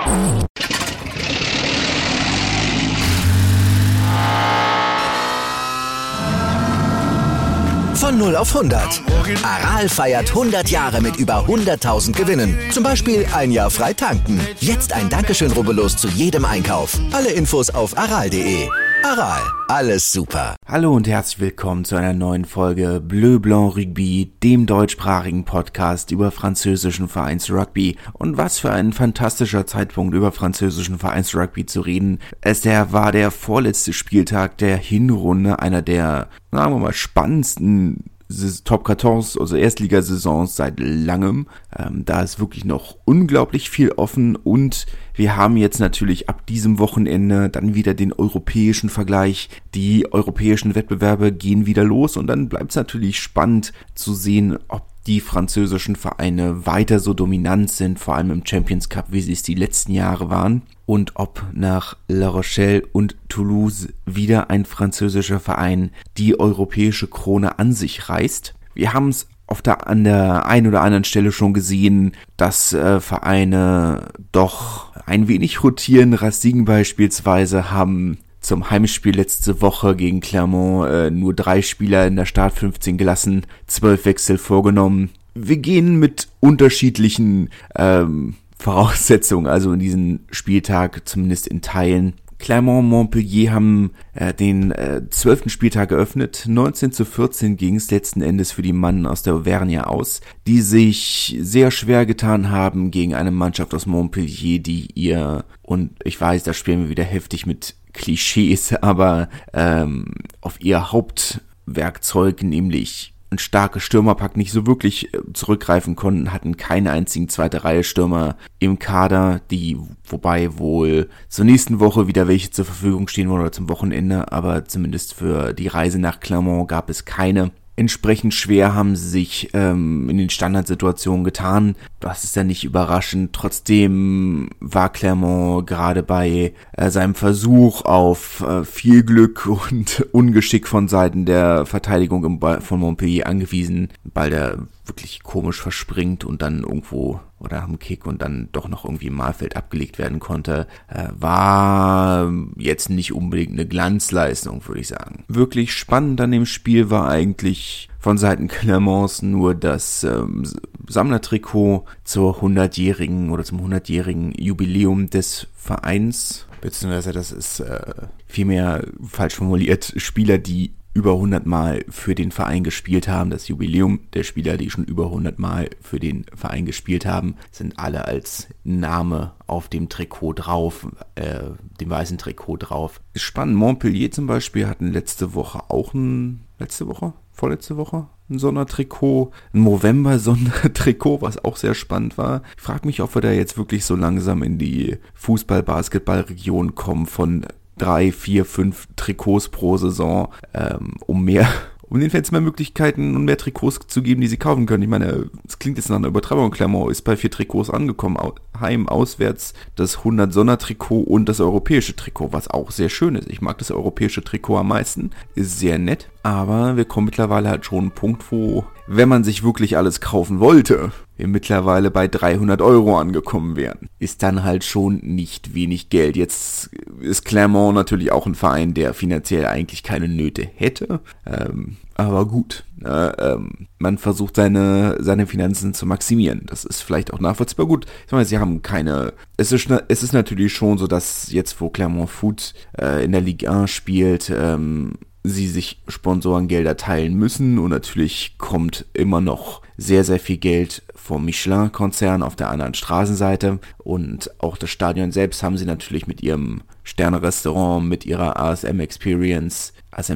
Von 0 auf 100. Aral feiert 100 Jahre mit über 100.000 Gewinnen. Zum Beispiel ein Jahr frei tanken. Jetzt ein Dankeschön, rubbellos zu jedem Einkauf. Alle Infos auf aral.de. Aral, alles super. Hallo und herzlich willkommen zu einer neuen Folge Bleu Blanc Rugby, dem deutschsprachigen Podcast über französischen Vereinsrugby. Und was für ein fantastischer Zeitpunkt, über französischen Vereinsrugby zu reden. Es war der vorletzte Spieltag der Hinrunde, einer der, sagen wir mal, spannendsten Top 14, also Erstligasaisons seit langem. Da ist wirklich noch unglaublich viel offen und wir haben jetzt natürlich ab diesem Wochenende dann wieder den europäischen Vergleich. Die europäischen Wettbewerbe gehen wieder los und dann bleibt es natürlich spannend zu sehen, ob die französischen Vereine weiter so dominant sind, vor allem im Champions Cup, wie sie es die letzten Jahre waren, und ob nach La Rochelle und Toulouse wieder ein französischer Verein die europäische Krone an sich reißt. Wir haben es an der einen oder anderen Stelle schon gesehen, dass Vereine doch ein wenig rotieren. Racing beispielsweise haben zum Heimspiel letzte Woche gegen Clermont nur 3 Spieler in der Start 15 gelassen, 12 Wechsel vorgenommen. Wir gehen mit unterschiedlichen Voraussetzungen, also in diesen Spieltag, zumindest in Teilen. Clermont und Montpellier haben den 12. Spieltag eröffnet. 19:14 ging es letzten Endes für die Mannen aus der Auvergne aus, die sich sehr schwer getan haben gegen eine Mannschaft aus Montpellier, und ich weiß, da spielen wir wieder heftig mit Klischees, aber auf ihr Hauptwerkzeug, nämlich ein starkes Stürmerpack, nicht so wirklich zurückgreifen konnten, hatten keinen einzigen zweite Reihe Stürmer im Kader, wobei wohl zur nächsten Woche wieder welche zur Verfügung stehen oder zum Wochenende, aber zumindest für die Reise nach Clermont gab es keine. Entsprechend schwer haben sie sich in den Standardsituationen getan. Das ist ja nicht überraschend. Trotzdem war Clermont gerade bei seinem Versuch auf viel Glück und Ungeschick von Seiten der Verteidigung von Montpellier angewiesen. Ball, der wirklich komisch verspringt und dann irgendwo oder am Kick und dann doch noch irgendwie im Mahlfeld abgelegt werden konnte, war jetzt nicht unbedingt eine Glanzleistung, würde ich sagen. Wirklich spannend an dem Spiel war eigentlich von Seiten Clermonts nur das Sammlertrikot zum 100-jährigen Jubiläum des Vereins, beziehungsweise das ist vielmehr falsch formuliert, Spieler, die über 100 Mal für den Verein gespielt haben. Das Jubiläum der Spieler, die schon über 100 Mal für den Verein gespielt haben, sind alle als Name auf dem Trikot drauf, dem weißen Trikot drauf. Ist spannend. Montpellier zum Beispiel hatten vorletzte Woche ein Sondertrikot, ein Movember-Sondertrikot, was auch sehr spannend war. Ich frage mich, ob wir da jetzt wirklich so langsam in die Fußball-Basketball-Region kommen von 3, 4, 5 Trikots pro Saison, um den Fans mehr Möglichkeiten und mehr Trikots zu geben, die sie kaufen können. Ich meine, es klingt jetzt nach einer Übertreibung. Clermont ist bei 4 Trikots angekommen, heim, auswärts, das 100 Sondertrikot und das europäische Trikot, was auch sehr schön ist. Ich mag das europäische Trikot am meisten, ist sehr nett, aber wir kommen mittlerweile halt schon einen Punkt, wo, wenn man sich wirklich alles kaufen wollte, wir mittlerweile bei 300 € angekommen wären. Ist dann halt schon nicht wenig Geld. Jetzt ist Clermont natürlich auch ein Verein, der finanziell eigentlich keine Nöte hätte. Aber gut, man versucht seine Finanzen zu maximieren. Das ist vielleicht auch nachvollziehbar gut. Ich meine, sie haben es ist natürlich schon so, dass jetzt, wo Clermont Foot in der Ligue 1 spielt, sie sich Sponsorengelder teilen müssen und natürlich kommt immer noch sehr, sehr viel Geld vom Michelin-Konzern auf der anderen Straßenseite und auch das Stadion selbst haben sie natürlich mit ihrem Sterne-Restaurant, mit ihrer ASM-Experience,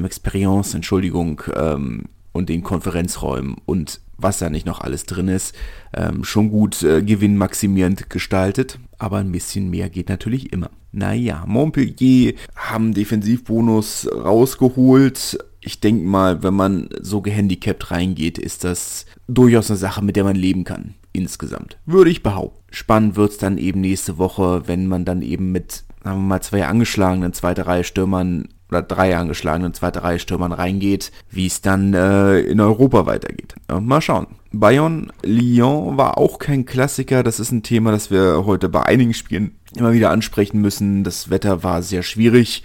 und den Konferenzräumen und was da nicht noch alles drin ist, schon gut gewinnmaximierend gestaltet, aber ein bisschen mehr geht natürlich immer. Naja, Montpellier haben Defensivbonus rausgeholt. Ich denke mal, wenn man so gehandicapt reingeht, ist das durchaus eine Sache, mit der man leben kann. Insgesamt, würde ich behaupten. Spannend wird's dann eben nächste Woche, wenn man dann eben mit, sagen wir mal, 2 angeschlagenen zweite Reihe Stürmern oder 3 angeschlagenen zweite Reihe Stürmern reingeht, wie es dann in Europa weitergeht. Mal schauen. Bayern-Lyon war auch kein Klassiker. Das ist ein Thema, das wir heute bei einigen Spielen immer wieder ansprechen müssen. Das Wetter war sehr schwierig.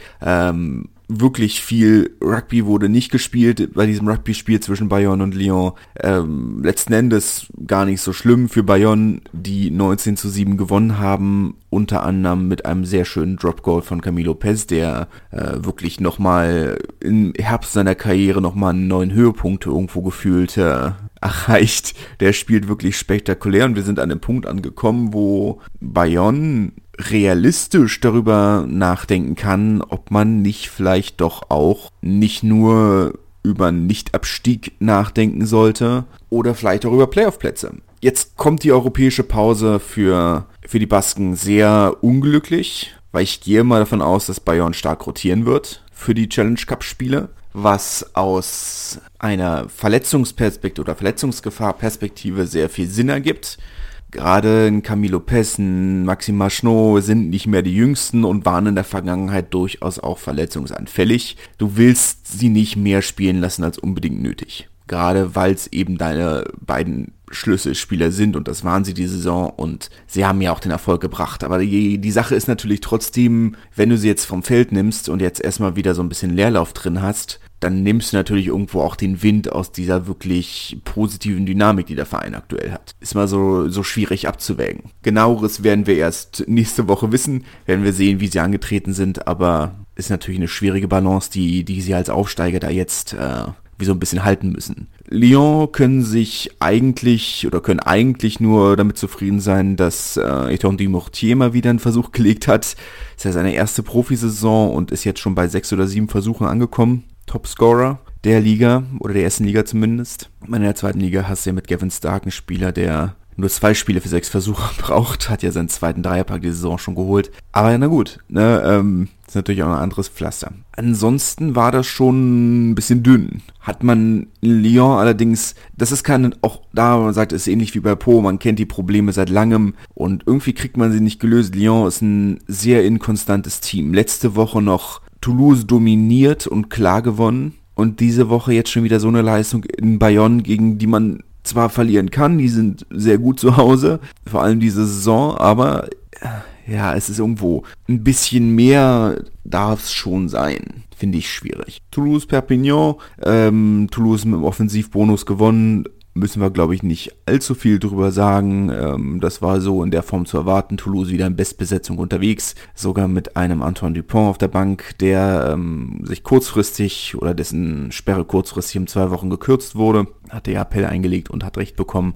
Wirklich viel Rugby wurde nicht gespielt bei diesem Rugby-Spiel zwischen Bayern und Lyon. Letzten Endes gar nicht so schlimm für Bayern, die 19-7 gewonnen haben, unter anderem mit einem sehr schönen Drop-Goal von Camilo Pez, der wirklich nochmal im Herbst seiner Karriere nochmal einen neuen Höhepunkt irgendwo gefühlt erreicht. Der spielt wirklich spektakulär und wir sind an einem Punkt angekommen, wo Bayern realistisch darüber nachdenken kann, ob man nicht vielleicht doch auch nicht nur über Nichtabstieg nachdenken sollte oder vielleicht auch über Playoff-Plätze. Jetzt kommt die europäische Pause für die Basken sehr unglücklich, weil ich gehe mal davon aus, dass Bayern stark rotieren wird für die Challenge Cup Spiele, was aus einer Verletzungsperspektive oder Verletzungsgefahrperspektive sehr viel Sinn ergibt. Gerade ein Camilo Pez, ein Maxime Marchnot sind nicht mehr die Jüngsten und waren in der Vergangenheit durchaus auch verletzungsanfällig. Du willst sie nicht mehr spielen lassen als unbedingt nötig. Gerade weil es eben deine beiden Schlüsselspieler sind und das waren sie die Saison und sie haben ja auch den Erfolg gebracht. Aber die Sache ist natürlich trotzdem, wenn du sie jetzt vom Feld nimmst und jetzt erstmal wieder so ein bisschen Leerlauf drin hast, dann nimmst du natürlich irgendwo auch den Wind aus dieser wirklich positiven Dynamik, die der Verein aktuell hat. Ist mal so schwierig abzuwägen. Genaueres werden wir erst nächste Woche wissen, werden wir sehen, wie sie angetreten sind, aber ist natürlich eine schwierige Balance, die sie als Aufsteiger da jetzt wie so ein bisschen halten müssen. Lyon können eigentlich nur damit zufrieden sein, dass Etienne Dumortier mal wieder einen Versuch gelegt hat. Das ist seine erste Profisaison und ist jetzt schon bei 6 oder 7 Versuchen angekommen. Topscorer der Liga, oder der ersten Liga zumindest. In der zweiten Liga hast du ja mit Gavin Stark einen Spieler, der nur 2 Spiele für 6 Versuche braucht, hat ja seinen zweiten Dreierpack die Saison schon geholt. Aber na gut, ist natürlich auch ein anderes Pflaster. Ansonsten war das schon ein bisschen dünn. Hat man in Lyon allerdings, auch da, man sagt, es ist ähnlich wie bei Po, man kennt die Probleme seit langem und irgendwie kriegt man sie nicht gelöst. Lyon ist ein sehr inkonstantes Team. Letzte Woche noch Toulouse dominiert und klar gewonnen und diese Woche jetzt schon wieder so eine Leistung in Bayonne, gegen die man zwar verlieren kann, die sind sehr gut zu Hause, vor allem diese Saison, aber ja, es ist irgendwo ein bisschen mehr darf es schon sein, finde ich schwierig. Toulouse-Perpignan, Toulouse mit dem Offensivbonus gewonnen, müssen wir, glaube ich, nicht allzu viel drüber sagen. Das war so in der Form zu erwarten. Toulouse wieder in Bestbesetzung unterwegs, sogar mit einem Antoine Dupont auf der Bank, der sich kurzfristig oder dessen Sperre kurzfristig um 2 Wochen gekürzt wurde, hat der Appell eingelegt und hat Recht bekommen.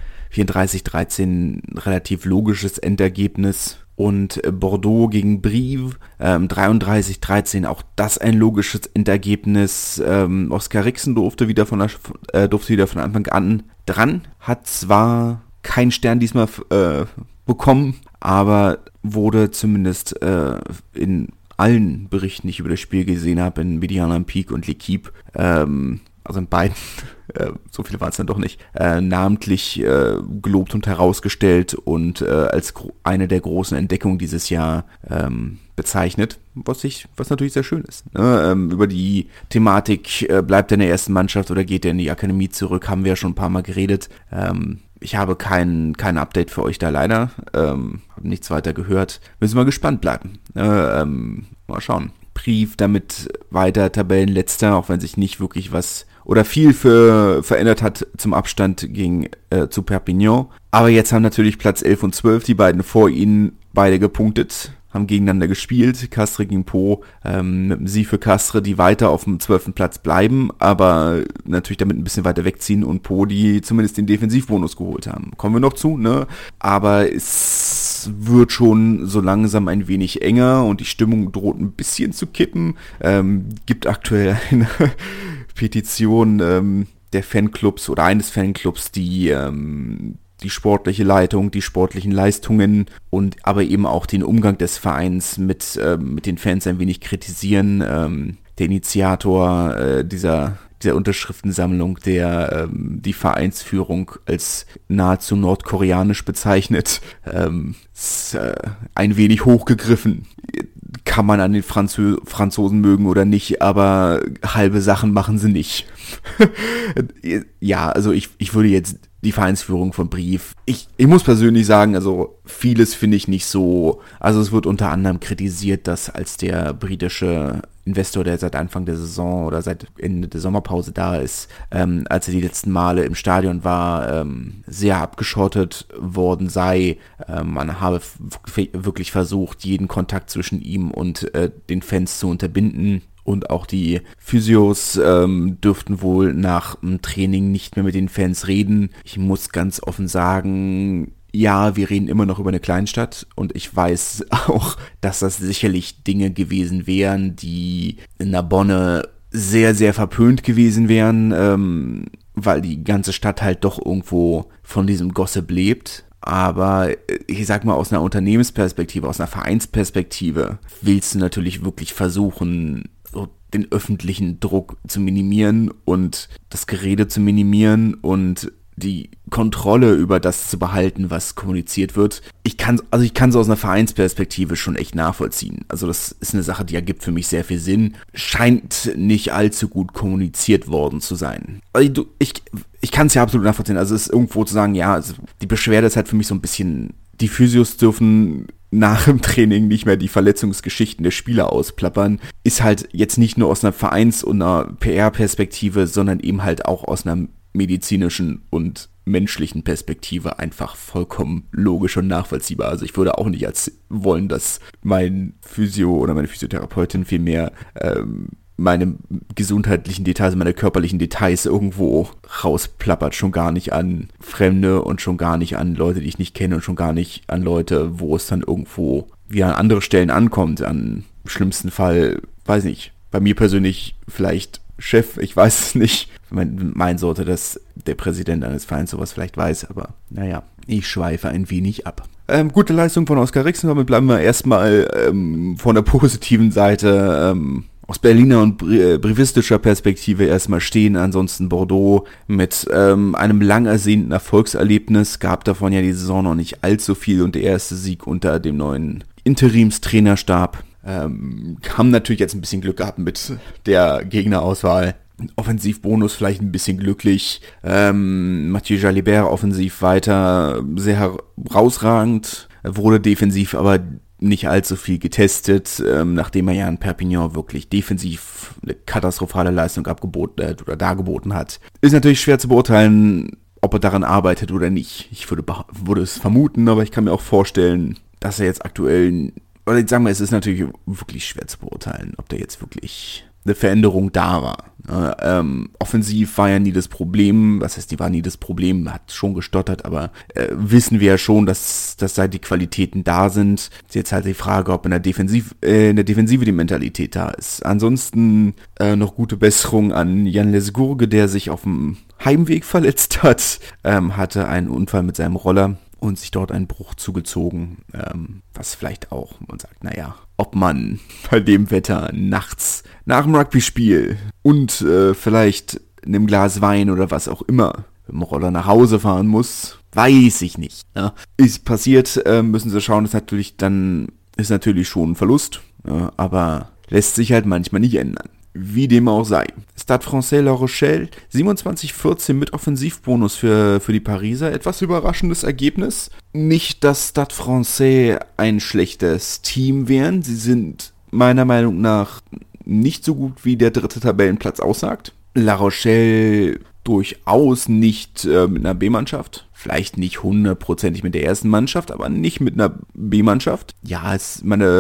34-13, relativ logisches Endergebnis. Und Bordeaux gegen Brive, 33-13, auch das ein logisches Endergebnis. Oskar Rixen durfte wieder von Anfang an dran, hat zwar keinen Stern diesmal bekommen, aber wurde zumindest in allen Berichten, die ich über das Spiel gesehen habe, in Midi Olympique und L'Équipe, also in beiden, so viele waren es dann doch nicht, namentlich gelobt und herausgestellt und als eine der großen Entdeckungen dieses Jahr bezeichnet, was natürlich sehr schön ist. Über die Thematik, bleibt er in der ersten Mannschaft oder geht er in die Akademie zurück, haben wir ja schon ein paar Mal geredet. Ich habe kein Update für euch da leider, habe nichts weiter gehört. Müssen wir gespannt bleiben. Mal schauen. Brive damit weiter Tabellenletzter, auch wenn sich nicht wirklich was oder viel verändert hat zum Abstand zu Perpignan. Aber jetzt haben natürlich Platz 11 und 12, die beiden vor ihnen, beide gepunktet, haben gegeneinander gespielt. Castres gegen Po, mit einem Sieg für Castres, die weiter auf dem 12. Platz bleiben, aber natürlich damit ein bisschen weiter wegziehen und Po, die zumindest den Defensivbonus geholt haben. Kommen wir noch zu, ne? Aber es wird schon so langsam ein wenig enger und die Stimmung droht ein bisschen zu kippen. Gibt aktuell eine Petition der Fanclubs oder eines Fanclubs, die sportliche Leitung, die sportlichen Leistungen und aber eben auch den Umgang des Vereins mit den Fans ein wenig kritisieren. Der Initiator dieser Unterschriftensammlung, der die Vereinsführung als nahezu nordkoreanisch bezeichnet, ist ein wenig hochgegriffen. Kann man an den Franzosen mögen oder nicht, aber halbe Sachen machen sie nicht. Ja, also ich würde jetzt die Vereinsführung von Brief. Ich muss persönlich sagen, also vieles finde ich nicht so, also es wird unter anderem kritisiert, dass als der britische Investor, der seit Anfang der Saison oder seit Ende der Sommerpause da ist, als er die letzten Male im Stadion war, sehr abgeschottet worden sei. Man habe wirklich versucht, jeden Kontakt zwischen ihm und den Fans zu unterbinden. Und auch die Physios dürften wohl nach dem Training nicht mehr mit den Fans reden. Ich muss ganz offen sagen, ja, wir reden immer noch über eine Kleinstadt und ich weiß auch, dass das sicherlich Dinge gewesen wären, die in Narbonne sehr, sehr verpönt gewesen wären, weil die ganze Stadt halt doch irgendwo von diesem Gossip lebt. Aber ich sag mal, aus einer Unternehmensperspektive, aus einer Vereinsperspektive willst du natürlich wirklich versuchen, so den öffentlichen Druck zu minimieren und das Gerede zu minimieren und die Kontrolle über das zu behalten, was kommuniziert wird. Ich kann es aus einer Vereinsperspektive schon echt nachvollziehen. Also das ist eine Sache, die ergibt für mich sehr viel Sinn. Scheint nicht allzu gut kommuniziert worden zu sein. Also ich kann es ja absolut nachvollziehen. Also es ist irgendwo zu sagen, ja, also die Beschwerde ist halt für mich so ein bisschen, die Physios dürfen nach dem Training nicht mehr die Verletzungsgeschichten der Spieler ausplappern, ist halt jetzt nicht nur aus einer Vereins- und einer PR-Perspektive, sondern eben halt auch aus einer medizinischen und menschlichen Perspektive einfach vollkommen logisch und nachvollziehbar. Also ich würde auch nicht wollen, dass mein Physio oder meine Physiotherapeutin vielmehr meine gesundheitlichen Details, meine körperlichen Details irgendwo rausplappert, schon gar nicht an Fremde und schon gar nicht an Leute, die ich nicht kenne und schon gar nicht an Leute, wo es dann irgendwo wie an andere Stellen ankommt. An im schlimmsten Fall, weiß nicht, bei mir persönlich vielleicht Chef, ich weiß es nicht. Mein sollte, dass der Präsident eines Vereins sowas vielleicht weiß, aber naja, ich schweife ein wenig ab. Gute Leistung von Oskar Rixen, damit bleiben wir erstmal von der positiven Seite aus Berliner und brivistischer Perspektive erstmal stehen. Ansonsten Bordeaux mit einem lang ersehnten Erfolgserlebnis, gab davon ja die Saison noch nicht allzu viel und der erste Sieg unter dem neuen Interimstrainerstab. Haben natürlich jetzt ein bisschen Glück gehabt mit der Gegnerauswahl. Offensivbonus vielleicht ein bisschen glücklich. Mathieu Jalibert offensiv weiter sehr herausragend. Wurde defensiv aber nicht allzu viel getestet, nachdem er ja in Perpignan wirklich defensiv eine katastrophale Leistung dargeboten hat. Ist natürlich schwer zu beurteilen, ob er daran arbeitet oder nicht. Ich würde es vermuten, aber ich kann mir auch vorstellen, dass er jetzt aktuell, oder ich sage mal, es ist natürlich wirklich schwer zu beurteilen, ob da jetzt wirklich eine Veränderung da war. Offensiv war ja nie das Problem, was heißt, die war nie das Problem, hat schon gestottert, aber wissen wir ja schon, dass da die Qualitäten da sind. Ist jetzt halt die Frage, ob in der Defensive die Mentalität da ist. Ansonsten noch gute Besserung an Jan Lesgourge, der sich auf dem Heimweg verletzt hat, hatte einen Unfall mit seinem Roller und sich dort einen Bruch zugezogen, was vielleicht auch, man sagt, naja, ob man bei dem Wetter nachts nach dem Rugby-Spiel und vielleicht einem Glas Wein oder was auch immer mit dem Roller nach Hause fahren muss, weiß ich nicht. Ja. Ist passiert, müssen sie schauen, ist natürlich schon ein Verlust, aber lässt sich halt manchmal nicht ändern. Wie dem auch sei. Stade Français La Rochelle, 27-14 mit Offensivbonus für die Pariser. Etwas überraschendes Ergebnis. Nicht, dass Stade Français ein schlechtes Team wären. Sie sind meiner Meinung nach nicht so gut, wie der dritte Tabellenplatz aussagt. La Rochelle durchaus nicht mit einer B-Mannschaft. Vielleicht nicht 100%ig mit der ersten Mannschaft, aber nicht mit einer B-Mannschaft. Ja, es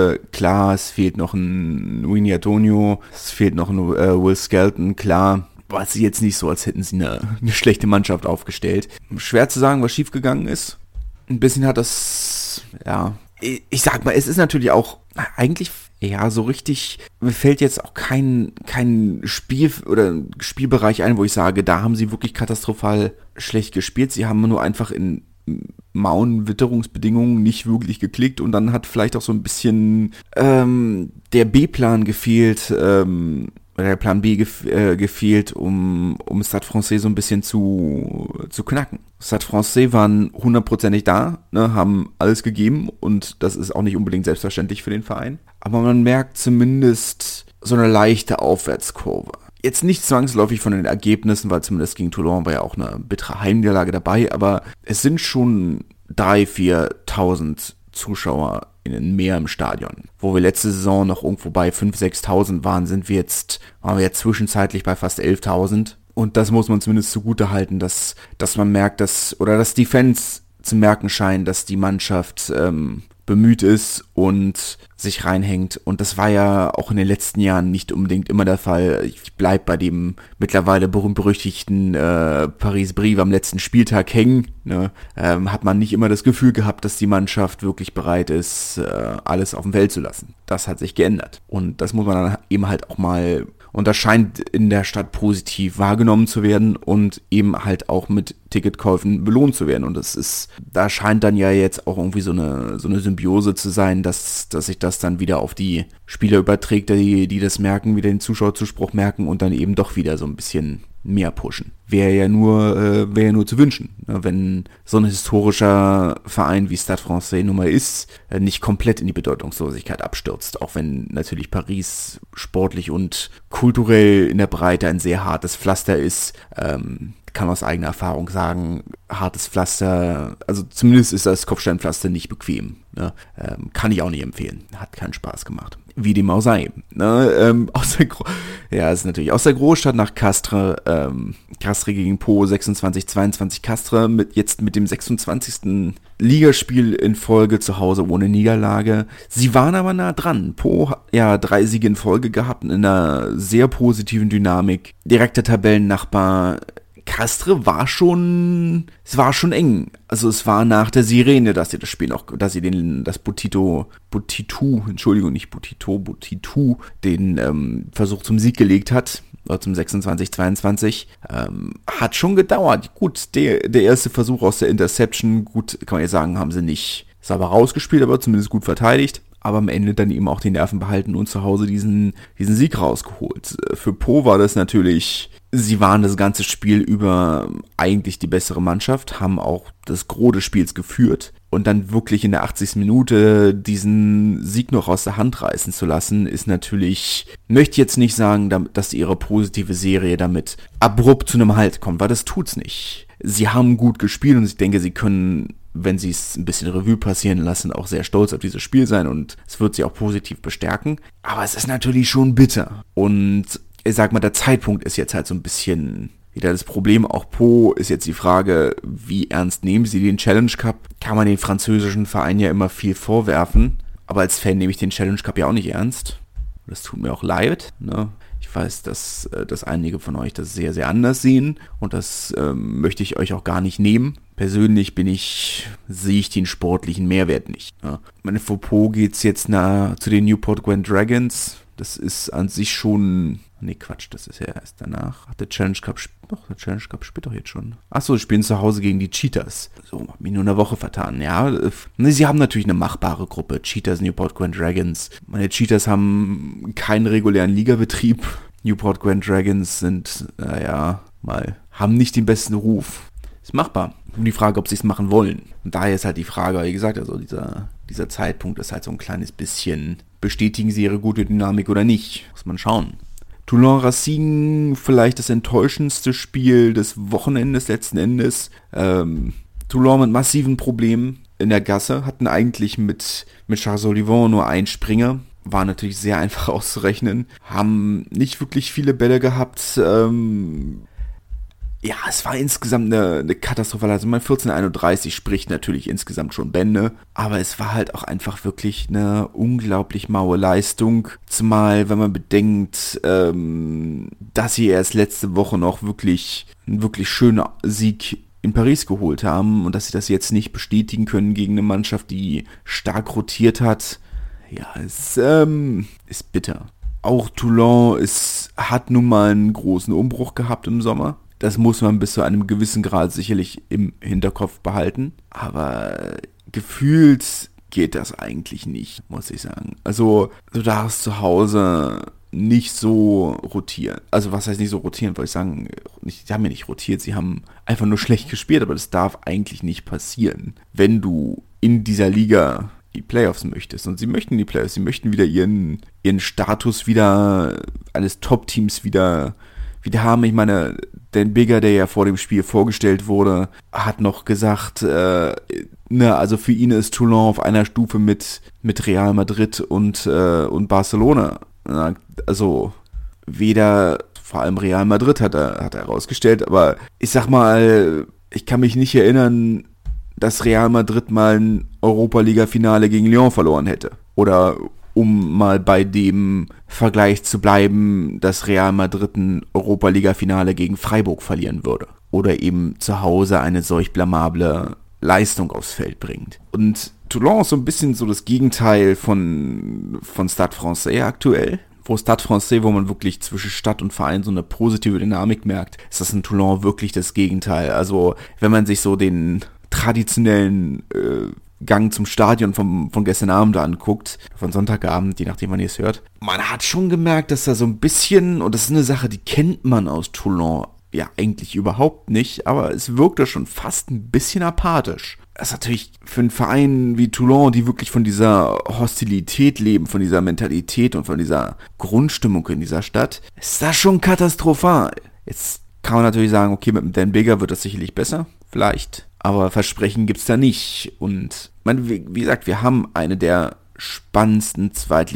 fehlt noch ein Winnie Antonio, es fehlt noch ein Will Skelton, klar. War es jetzt nicht so, als hätten sie eine schlechte Mannschaft aufgestellt. Schwer zu sagen, was schiefgegangen ist. Ein bisschen hat das, ja, ich sag mal, es ist natürlich auch eigentlich, ja, so richtig, mir fällt jetzt auch kein Spiel oder Spielbereich ein, wo ich sage, da haben sie wirklich katastrophal schlecht gespielt. Sie haben nur einfach in mauen Witterungsbedingungen nicht wirklich geklickt und dann hat vielleicht auch so ein bisschen der B-Plan gefehlt, oder der Plan B gefehlt, um Stade Français so ein bisschen zu knacken. Stade Français waren 100%ig da, ne, haben alles gegeben und das ist auch nicht unbedingt selbstverständlich für den Verein. Aber man merkt zumindest so eine leichte Aufwärtskurve. Jetzt nicht zwangsläufig von den Ergebnissen, weil zumindest gegen Toulon war ja auch eine bittere Heimniederlage dabei, aber es sind schon 3.000, 4.000 Zuschauer mehr im Stadion. Wo wir letzte Saison noch irgendwo bei 5.000, 6.000 waren, waren wir jetzt zwischenzeitlich bei fast 11.000. Und das muss man zumindest zugute halten, dass man merkt, dass die Fans zu merken scheinen, dass die Mannschaft bemüht ist und sich reinhängt. Und das war ja auch in den letzten Jahren nicht unbedingt immer der Fall. Ich bleib bei dem mittlerweile berühmt-berüchtigten Paris-Brive am letzten Spieltag hängen. Ne? Hat man nicht immer das Gefühl gehabt, dass die Mannschaft wirklich bereit ist, alles auf dem Feld zu lassen. Das hat sich geändert. Und das muss man dann eben halt auch mal... Und das scheint in der Stadt positiv wahrgenommen zu werden und eben halt auch mit Ticketkäufen belohnt zu werden. Und da scheint dann ja jetzt auch irgendwie so eine Symbiose zu sein, dass sich das dann wieder auf die Spieler überträgt, die das merken, wieder den Zuschauerzuspruch merken und dann eben doch wieder so ein bisschen mehr pushen. Wäre ja nur zu wünschen, ne? Wenn so ein historischer Verein wie Stade Français nun mal ist, nicht komplett in die Bedeutungslosigkeit abstürzt, auch wenn natürlich Paris sportlich und kulturell in der Breite ein sehr hartes Pflaster ist, kann aus eigener Erfahrung sagen, hartes Pflaster, also zumindest ist das Kopfsteinpflaster nicht bequem, ne? Kann ich auch nicht empfehlen, hat keinen Spaß gemacht. Wie dem auch sei. Ne? Ist natürlich aus der Großstadt nach Castres, Castres gegen Po 26-22 Castres, mit dem 26. Ligaspiel in Folge zu Hause ohne Niederlage. Sie waren aber nah dran. Po hat ja 3 Siege in Folge gehabt in einer sehr positiven Dynamik. Direkter Tabellennachbar Castres war schon eng. Also es war nach der Sirene, dass sie das Spiel noch, dass sie das Boutitou, den Versuch zum Sieg gelegt hat, zum 26-22, hat schon gedauert. Gut, der erste Versuch aus der Interception, gut, kann man ja sagen, haben sie nicht sauber rausgespielt, aber zumindest gut verteidigt. Aber am Ende dann eben auch die Nerven behalten und zu Hause diesen Sieg rausgeholt. Für Po war das natürlich, sie waren das ganze Spiel über eigentlich die bessere Mannschaft, haben auch das Gros des Spiels geführt. Und dann wirklich in der 80. Minute diesen Sieg noch aus der Hand reißen zu lassen, ist natürlich, möchte jetzt nicht sagen, dass ihre positive Serie damit abrupt zu einem Halt kommt, weil das tut's nicht. Sie haben gut gespielt und ich denke, sie können, wenn sie es ein bisschen Revue passieren lassen, auch sehr stolz auf dieses Spiel sein und es wird sie auch positiv bestärken. Aber es ist natürlich schon bitter. Und ich sag mal, der Zeitpunkt ist jetzt halt so ein bisschen wieder das Problem. Auch Po ist jetzt die Frage, wie ernst nehmen sie den Challenge Cup? Kann man den französischen Verein ja immer viel vorwerfen. Aber als Fan nehme ich den Challenge Cup ja auch nicht ernst. Das tut mir auch leid, ne? Ich weiß, dass einige von euch das sehr, sehr anders sehen und das möchte ich euch auch gar nicht nehmen. Persönlich sehe ich den sportlichen Mehrwert nicht. Ja. Für Po geht's jetzt zu den Newport Gwent Dragons. Das ist an sich schon... Nee, Quatsch, das ist ja erst danach. Der Challenge Cup spielt doch jetzt schon. Achso, spielen zu Hause gegen die Cheetahs. So, hab mich nur eine Woche vertan, ja. Sie haben natürlich eine machbare Gruppe. Cheetahs, Newport Gwent Dragons. Meine Cheetahs haben keinen regulären Ligabetrieb. Newport Gwent Dragons haben nicht den besten Ruf. Ist machbar. Nur die Frage, ob sie es machen wollen. Und daher ist halt die Frage, wie gesagt, also dieser Zeitpunkt ist halt so ein kleines bisschen, bestätigen sie ihre gute Dynamik oder nicht? Muss man schauen. Toulon Racing, vielleicht das enttäuschendste Spiel des Wochenendes letzten Endes. Toulon mit massiven Problemen in der Gasse, hatten eigentlich mit Charles Olivon nur einen Springer. War natürlich sehr einfach auszurechnen. Haben nicht wirklich viele Bälle gehabt. Ja, es war insgesamt eine Katastrophe. Also mein 14:31 spricht natürlich insgesamt schon Bände. Aber es war halt auch einfach wirklich eine unglaublich maue Leistung. Zumal, wenn man bedenkt, dass sie erst letzte Woche noch einen wirklich schönen Sieg in Paris geholt haben. Und dass sie das jetzt nicht bestätigen können gegen eine Mannschaft, die stark rotiert hat. Ja, es ist bitter. Auch Toulon hat nun mal einen großen Umbruch gehabt im Sommer. Das muss man bis zu einem gewissen Grad sicherlich im Hinterkopf behalten. Aber gefühlt geht das eigentlich nicht, muss ich sagen. Also du darfst zu Hause nicht so rotieren. Also was heißt nicht so rotieren, wollte ich sagen, sie haben ja nicht rotiert, sie haben einfach nur schlecht gespielt, aber das darf eigentlich nicht passieren, wenn du in dieser Liga die Playoffs möchtest. Und sie möchten die Playoffs, sie möchten wieder ihren Status wieder eines Top-Teams wieder wieder haben. Ich meine, Dan Bigger, der ja vor dem Spiel vorgestellt wurde, hat noch gesagt, also für ihn ist Toulon auf einer Stufe mit Real Madrid und Barcelona. Also weder, vor allem Real Madrid hat er herausgestellt, aber ich sag mal, ich kann mich nicht erinnern, dass Real Madrid mal ein Europa-Liga-Finale gegen Lyon verloren hätte. Oder um mal bei dem Vergleich zu bleiben, dass Real Madrid ein Europa-Liga-Finale gegen Freiburg verlieren würde. Oder eben zu Hause eine solch blamable Leistung aufs Feld bringt. Und Toulon ist so ein bisschen so das Gegenteil von Stade Français aktuell. Wo Stade Français, wo man wirklich zwischen Stadt und Verein so eine positive Dynamik merkt, ist das in Toulon wirklich das Gegenteil. Also wenn man sich so den traditionellen Gang zum Stadion von gestern Abend anguckt, von Sonntagabend, je nachdem wann ihr es hört, man hat schon gemerkt, dass da so ein bisschen, und das ist eine Sache, die kennt man aus Toulon ja eigentlich überhaupt nicht, aber es wirkt da schon fast ein bisschen apathisch. Das ist natürlich für einen Verein wie Toulon, die wirklich von dieser Hostilität leben, von dieser Mentalität und von dieser Grundstimmung in dieser Stadt, ist das schon katastrophal. Jetzt kann man natürlich sagen, okay, mit dem Dan Bigger wird das sicherlich besser, vielleicht, aber Versprechen gibt's da nicht. Und wie gesagt, wir haben eine der spannendsten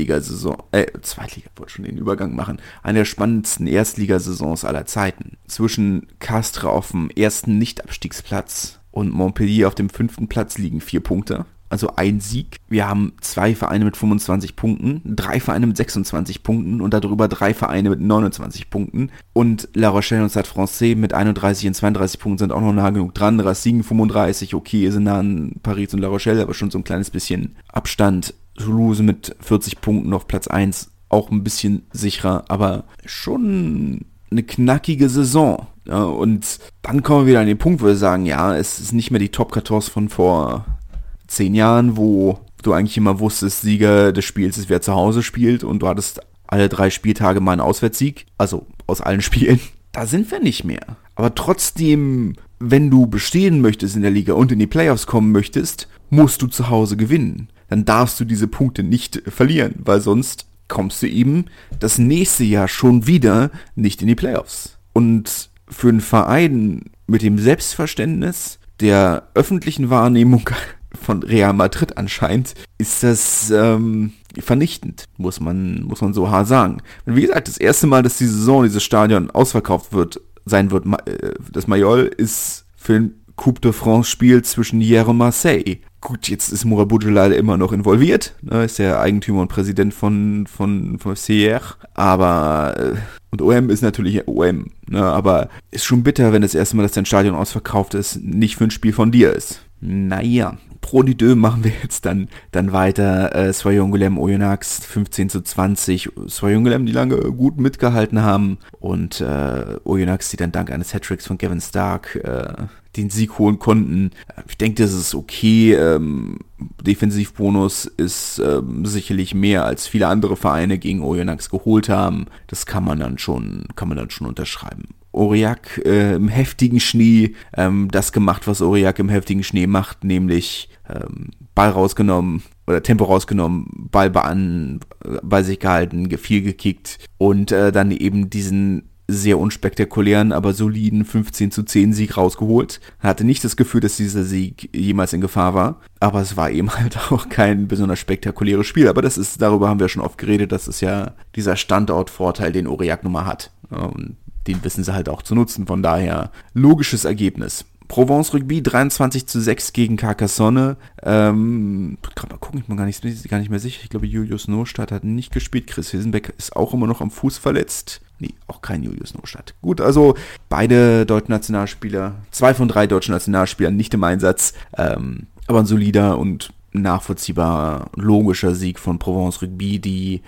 wollte schon den Übergang machen, eine der spannendsten Erstligasaisons aller Zeiten. Zwischen Castres auf dem ersten Nicht-Abstiegsplatz und Montpellier auf dem 5. Platz liegen 4 Punkte. Also ein Sieg. Wir haben 2 Vereine mit 25 Punkten, 3 Vereine mit 26 Punkten und darüber 3 Vereine mit 29 Punkten. Und La Rochelle und Stade Français mit 31 und 32 Punkten sind auch noch nah genug dran. Racing 35, okay, sind nah an Paris und La Rochelle, aber schon so ein kleines bisschen Abstand. Toulouse mit 40 Punkten auf Platz 1, auch ein bisschen sicherer, aber schon eine knackige Saison. Ja, und dann kommen wir wieder an den Punkt, wo wir sagen, ja, es ist nicht mehr die Top 14 von vor 10 Jahren, wo du eigentlich immer wusstest, Sieger des Spiels ist, wer zu Hause spielt, und du hattest alle 3 Spieltage mal einen Auswärtssieg, also aus allen Spielen. Da sind wir nicht mehr. Aber trotzdem, wenn du bestehen möchtest in der Liga und in die Playoffs kommen möchtest, musst du zu Hause gewinnen. Dann darfst du diese Punkte nicht verlieren, weil sonst kommst du eben das nächste Jahr schon wieder nicht in die Playoffs. Und für einen Verein mit dem Selbstverständnis der öffentlichen Wahrnehmung von Real Madrid anscheinend, ist das vernichtend, muss man so hart sagen. Und wie gesagt, das erste Mal, dass die Saison, dieses Stadion ausverkauft sein wird, das Mayol, ist für ein Coupe de France-Spiel zwischen Hier und Marseille. Gut, jetzt ist Mourad Boudjelal immer noch involviert, ne, ist der Eigentümer und Präsident von CR, aber und OM ist natürlich OM, ne, aber ist schon bitter, wenn das erste Mal, dass dein Stadion ausverkauft ist, nicht für ein Spiel von dir ist. Naja, Pro die Deux machen wir jetzt dann weiter. Soyuncu Oyonnax 15:20. Soyuncu, die lange gut mitgehalten haben, und Oyonnax, die dann dank eines Hattricks von Gavin Stark den Sieg holen konnten. Ich denke, das ist okay. Defensivbonus ist sicherlich mehr, als viele andere Vereine gegen Oyonnax geholt haben. Das kann man dann schon unterschreiben. Aurillac im heftigen Schnee, das gemacht, was Aurillac im heftigen Schnee macht, nämlich Ball rausgenommen oder Tempo rausgenommen, Ball bei sich gehalten, viel gekickt und dann eben diesen sehr unspektakulären, aber soliden 15:10 Sieg rausgeholt. Hatte nicht das Gefühl, dass dieser Sieg jemals in Gefahr war, aber es war eben halt auch kein besonders spektakuläres Spiel. Aber darüber haben wir schon oft geredet, das ist ja dieser Standortvorteil, den Aurillac nun mal hat. Und den wissen sie halt auch zu nutzen, von daher logisches Ergebnis. Provence Rugby 23:6 gegen Carcassonne. Kann mal gucken, ich bin gar nicht mehr sicher. Ich glaube, Julius Nostadt hat nicht gespielt. Chris Hilsenbeck ist auch immer noch am Fuß verletzt. Nee, auch kein Julius Nostadt. Gut, also beide deutschen Nationalspieler, 2 von 3 deutschen Nationalspielern nicht im Einsatz. Aber ein solider und nachvollziehbarer, logischer Sieg von Provence Rugby, die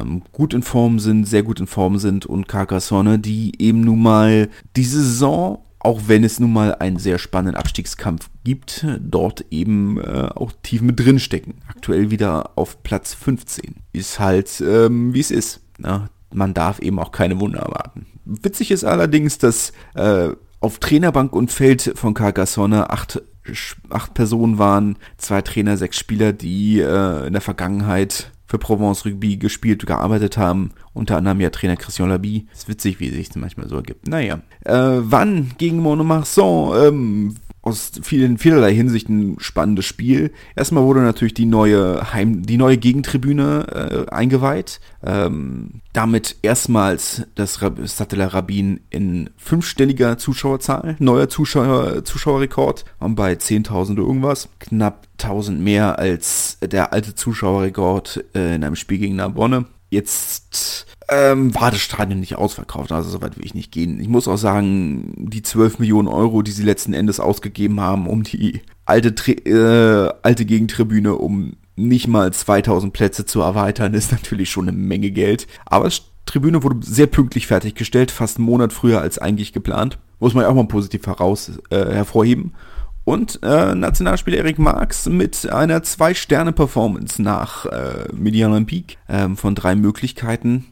sehr gut in Form sind, und Carcassonne, die eben nun mal diese Saison, auch wenn es nun mal einen sehr spannenden Abstiegskampf gibt, dort eben auch tief mit drin stecken. Aktuell wieder auf Platz 15. Ist halt, wie es ist. Na, man darf eben auch keine Wunder erwarten. Witzig ist allerdings, dass auf Trainerbank und Feld von Carcassonne 8 Personen waren, 2 Trainer, 6 Spieler, die in der Vergangenheit für Provence Rugby gespielt, gearbeitet haben. Unter anderem ja Trainer Christian Labie. Ist witzig, wie sich das manchmal so ergibt. Naja. Wann gegen Mont-de-Marsan? Aus vielerlei Hinsicht ein spannendes Spiel. Erstmal wurde natürlich die neue Gegentribüne eingeweiht. Damit erstmals das Stade de la Rabine in 5-stelliger Zuschauerzahl. Neuer Zuschauerrekord. Bei 10.000 irgendwas. Knapp 1.000 mehr als der alte Zuschauerrekord in einem Spiel gegen Narbonne. Jetzt war das Stadion nicht ausverkauft, also so weit will ich nicht gehen. Ich muss auch sagen, die 12 Millionen Euro, die sie letzten Endes ausgegeben haben, um die alte Gegentribüne um nicht mal 2.000 Plätze zu erweitern, ist natürlich schon eine Menge Geld. Aber die Tribüne wurde sehr pünktlich fertiggestellt, fast einen Monat früher als eigentlich geplant. Muss man ja auch mal positiv hervorheben. Und Nationalspieler Eric Marx mit einer 2-Sterne-Performance nach Midi Olympique von 3 möglichen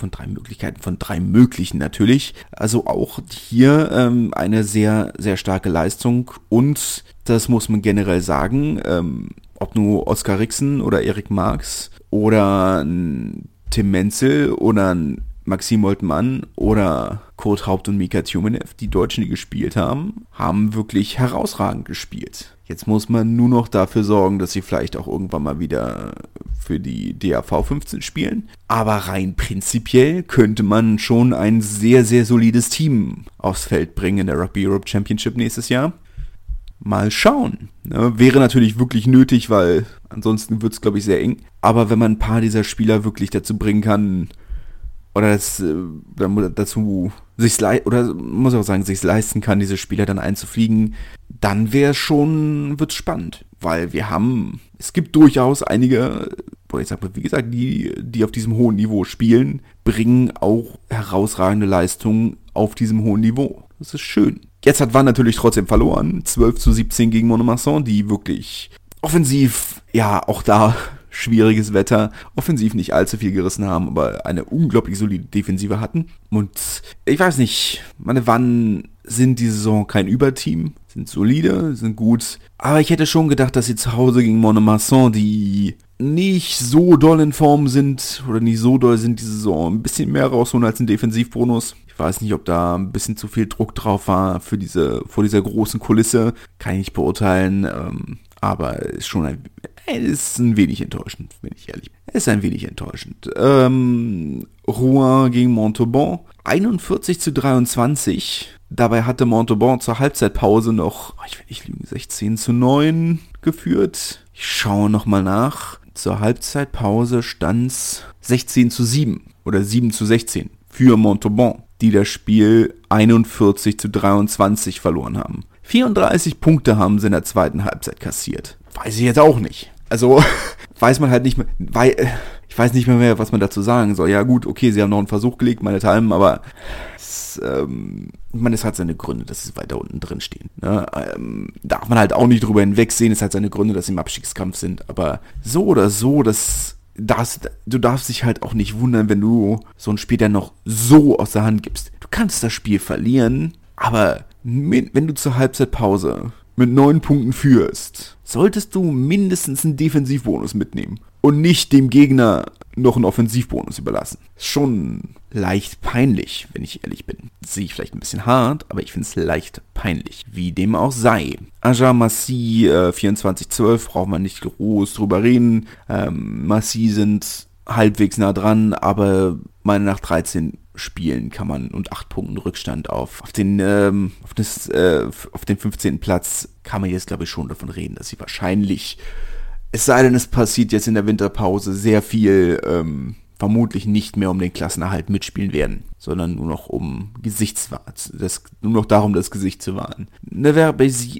natürlich. Also auch hier eine sehr, sehr starke Leistung. Und das muss man generell sagen, ob nur Oskar Rixen oder Eric Marx oder Tim Menzel oder Maxim Moltmann oder Kurt Haupt und Mika Tjumenev, die Deutschen, die gespielt haben, haben wirklich herausragend gespielt. Jetzt muss man nur noch dafür sorgen, dass sie vielleicht auch irgendwann mal wieder für die DAV 15 spielen. Aber rein prinzipiell könnte man schon ein sehr, sehr solides Team aufs Feld bringen in der Rugby Europe Championship nächstes Jahr. Mal schauen. Wäre natürlich wirklich nötig, weil ansonsten wird es, glaube ich, sehr eng. Aber wenn man ein paar dieser Spieler wirklich dazu bringen kann, oder dazu sich leisten kann, diese Spieler dann einzufliegen, dann wird's spannend. Weil es gibt durchaus einige, ich sag mal, wie gesagt, die auf diesem hohen Niveau spielen, bringen auch herausragende Leistungen auf diesem hohen Niveau. Das ist schön. Jetzt hat Vannes natürlich trotzdem verloren. 12-17 gegen Mont-de-Marsan, die wirklich offensiv, ja, auch da schwieriges Wetter, offensiv nicht allzu viel gerissen haben, aber eine unglaublich solide Defensive hatten. Und ich weiß nicht, meine Vannes sind diese Saison kein Überteam, sind solide, sind gut, aber ich hätte schon gedacht, dass sie zu Hause gegen Mont-de-Marsan, die nicht so doll in Form sind oder nicht so doll sind diese Saison, ein bisschen mehr rausholen als ein Defensivbonus. Ich weiß nicht, ob da ein bisschen zu viel Druck drauf war vor dieser großen Kulisse, kann ich nicht beurteilen, aber ist schon ist ein wenig enttäuschend, wenn ich ehrlich bin. Es ist ein wenig enttäuschend. Rouen gegen Montauban, 41-23. Dabei hatte Montauban zur Halbzeitpause noch, ich will nicht lügen, 16-9 geführt. Ich schaue nochmal nach. Zur Halbzeitpause stand's 16-7 oder 7-16 für Montauban, die das Spiel 41-23 verloren haben. 34 Punkte haben sie in der zweiten Halbzeit kassiert. Weiß ich jetzt auch nicht. Also, weiß man halt nicht mehr, ich weiß nicht mehr, was man dazu sagen soll. Ja gut, okay, sie haben noch einen Versuch gelegt, meinethalben, aber es hat seine Gründe, dass sie weiter unten drin stehen. Ne? Darf man halt auch nicht drüber hinwegsehen, es hat seine Gründe, dass sie im Abstiegskampf sind, aber so oder so, du darfst dich halt auch nicht wundern, wenn du so ein Spiel dann noch so aus der Hand gibst. Du kannst das Spiel verlieren, aber wenn du zur Halbzeitpause mit 9 Punkten führst, solltest du mindestens einen Defensivbonus mitnehmen und nicht dem Gegner noch einen Offensivbonus überlassen. Ist schon leicht peinlich, wenn ich ehrlich bin. Das sehe ich vielleicht ein bisschen hart, aber ich finde es leicht peinlich. Wie dem auch sei. Agen-Massy 24-12, braucht man nicht groß drüber reden. Massy sind halbwegs nah dran, aber nach 13 Spielen kann man und 8 Punkten Rückstand auf den 15. Platz kann man jetzt, glaube ich, schon davon reden, dass sie wahrscheinlich, es sei denn, es passiert jetzt in der Winterpause sehr viel, vermutlich nicht mehr um den Klassenerhalt mitspielen werden, sondern nur noch nur noch darum, das Gesicht zu wahren. Nevers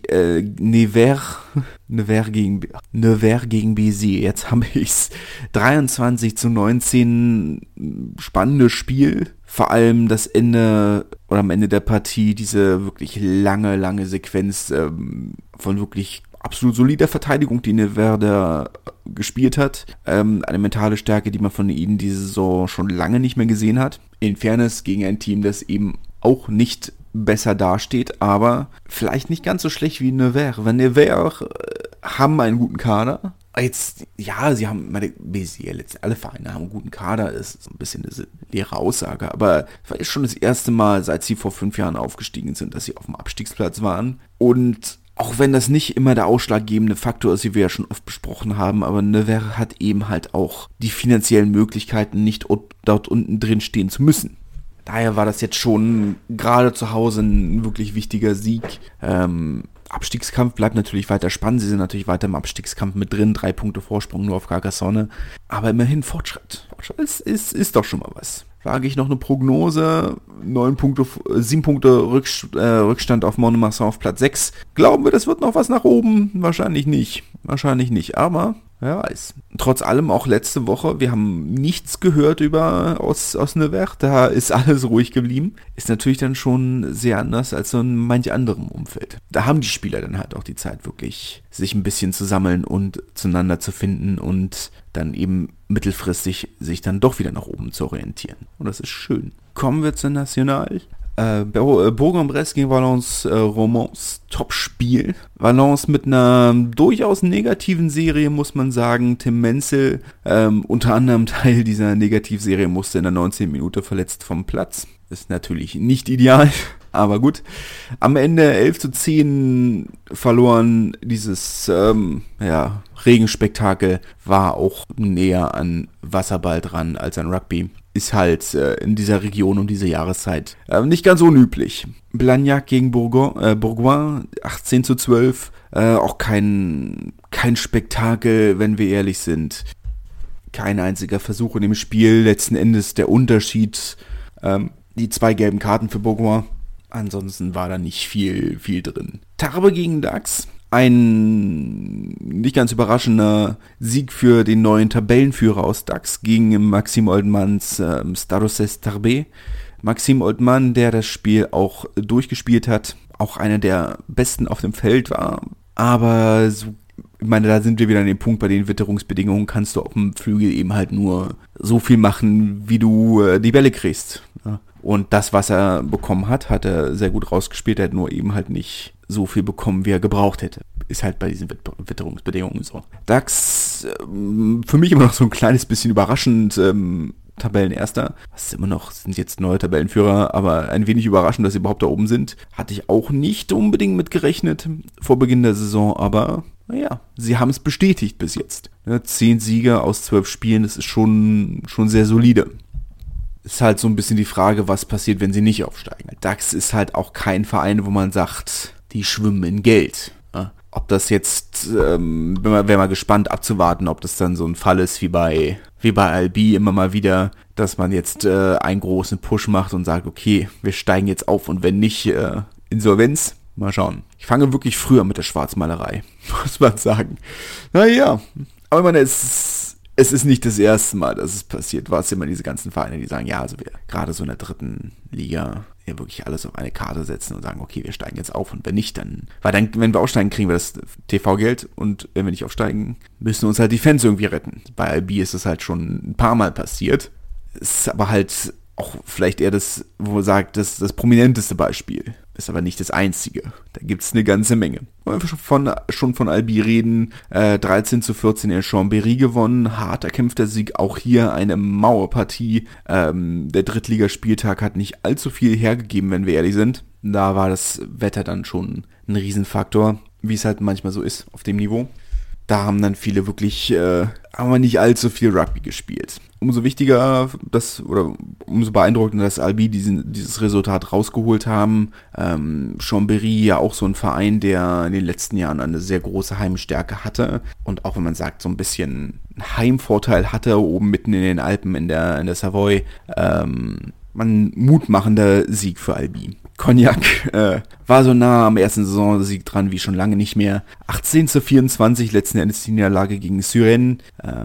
gegen Béziers, jetzt habe ich's. 23-19, spannendes Spiel. Vor allem das Ende oder am Ende der Partie diese wirklich lange Sequenz von wirklich absolut solider Verteidigung, die Nevers da gespielt hat. Eine mentale Stärke, die man von ihnen diese Saison schon lange nicht mehr gesehen hat. In Fairness gegen ein Team, das eben auch nicht besser dasteht, aber vielleicht nicht ganz so schlecht wie Nevers. Weil Nevers haben einen guten Kader, Jetzt, ja, sie haben, alle Vereine haben einen guten Kader, ist so ein bisschen eine leere Aussage, aber es war jetzt schon das erste Mal, seit sie vor 5 Jahren aufgestiegen sind, dass sie auf dem Abstiegsplatz waren. Und auch wenn das nicht immer der ausschlaggebende Faktor ist, wie wir ja schon oft besprochen haben, aber Nevers hat eben halt auch die finanziellen Möglichkeiten, nicht dort unten drin stehen zu müssen. Daher war das jetzt schon gerade zu Hause ein wirklich wichtiger Sieg. Abstiegskampf bleibt natürlich weiter spannend. Sie sind natürlich weiter im Abstiegskampf mit drin. 3 Punkte Vorsprung nur auf Carcassonne. Aber immerhin Fortschritt. Fortschritt ist doch schon mal was. Wage ich noch eine Prognose. 7 Punkte Rückstand auf Mont-de-Marsan auf Platz 6. Glauben wir, das wird noch was nach oben? Wahrscheinlich nicht. Aber wer weiß. Trotz allem auch letzte Woche, wir haben nichts gehört aus Nevers, da ist alles ruhig geblieben. Ist natürlich dann schon sehr anders als so in manch anderem Umfeld. Da haben die Spieler dann halt auch die Zeit, wirklich sich ein bisschen zu sammeln und zueinander zu finden und dann eben mittelfristig sich dann doch wieder nach oben zu orientieren. Und das ist schön. Kommen wir zur National. Bourg-en-Bresse gegen Valence Romans, Top-Spiel. Valence mit einer durchaus negativen Serie, muss man sagen. Tim Menzel, unter anderem Teil dieser Negativserie, musste in der 19. Minute verletzt vom Platz. Ist natürlich nicht ideal, aber gut. Am Ende 11:10 verloren. Dieses Regenspektakel war auch näher an Wasserball dran als an Rugby. Ist halt in dieser Region um diese Jahreszeit nicht ganz unüblich. Blagnac gegen Bourgoin, 18:12. Auch kein Spektakel, wenn wir ehrlich sind. Kein einziger Versuch in dem Spiel. Letzten Endes der Unterschied, die 2 gelben Karten für Bourgoin. Ansonsten war da nicht viel drin. Tarbes gegen Dax. Ein nicht ganz überraschender Sieg für den neuen Tabellenführer aus Dax gegen Maxime Oldmans Stade Tarbes. Maxime Oldman, der das Spiel auch durchgespielt hat, auch einer der besten auf dem Feld war. Aber ich meine, da sind wir wieder an dem Punkt, bei den Witterungsbedingungen kannst du auf dem Flügel eben halt nur so viel machen, wie du die Bälle kriegst. Ja. Und das, was er bekommen hat er sehr gut rausgespielt. Er hat nur eben halt nicht so viel bekommen, wie er gebraucht hätte. Ist halt bei diesen Witterungsbedingungen so. Dax, für mich immer noch so ein kleines bisschen überraschend, Tabellenerster. Das ist immer noch, sind jetzt neue Tabellenführer, aber ein wenig überraschend, dass sie überhaupt da oben sind. Hatte ich auch nicht unbedingt mit gerechnet vor Beginn der Saison, aber naja, sie haben es bestätigt bis jetzt. 10 Siege aus 12 Spielen, das ist schon sehr solide. Ist halt so ein bisschen die Frage, was passiert, wenn sie nicht aufsteigen. Dax ist halt auch kein Verein, wo man sagt, die schwimmen in Geld. Ja? Ob das jetzt, wäre mal gespannt abzuwarten, ob das dann so ein Fall ist wie bei Albi immer mal wieder, dass man jetzt einen großen Push macht und sagt, okay, wir steigen jetzt auf und wenn nicht, Insolvenz. Mal schauen. Ich fange wirklich früher mit der Schwarzmalerei, muss man sagen. Naja, aber ich meine, es ist nicht das erste Mal, dass es passiert. War es immer diese ganzen Vereine, die sagen, ja, also wir gerade so in der 3. Liga ja wirklich alles auf eine Karte setzen und sagen, okay, wir steigen jetzt auf und wenn nicht, dann, weil dann, wenn wir aufsteigen, kriegen wir das TV-Geld und wenn wir nicht aufsteigen, müssen uns halt die Fans irgendwie retten. Bei Albi ist es halt schon ein paar Mal passiert. Ist aber halt auch vielleicht eher das, wo man sagt, das prominenteste Beispiel. Ist aber nicht das einzige. Da gibt's eine ganze Menge. Wollen wir schon von Albi reden. 13:14 in Chambéry gewonnen. Hart erkämpfter Sieg. Auch hier eine Mauerpartie. Der Drittligaspieltag hat nicht allzu viel hergegeben, wenn wir ehrlich sind. Da war das Wetter dann schon ein Riesenfaktor. Wie es halt manchmal so ist auf dem Niveau. Da haben dann viele wirklich, aber nicht allzu viel Rugby gespielt. Umso wichtiger, umso beeindruckender, dass Albi dieses Resultat rausgeholt haben. Chambéry ja auch so ein Verein, der in den letzten Jahren eine sehr große Heimstärke hatte. Und auch wenn man sagt, so ein bisschen Heimvorteil hatte, oben mitten in den Alpen in der Savoie. Ein mutmachender Sieg für Albi. Cognac war so nah am ersten Saisonsieg dran wie schon lange nicht mehr. 18:24 letzten Endes die Niederlage gegen Suresnes.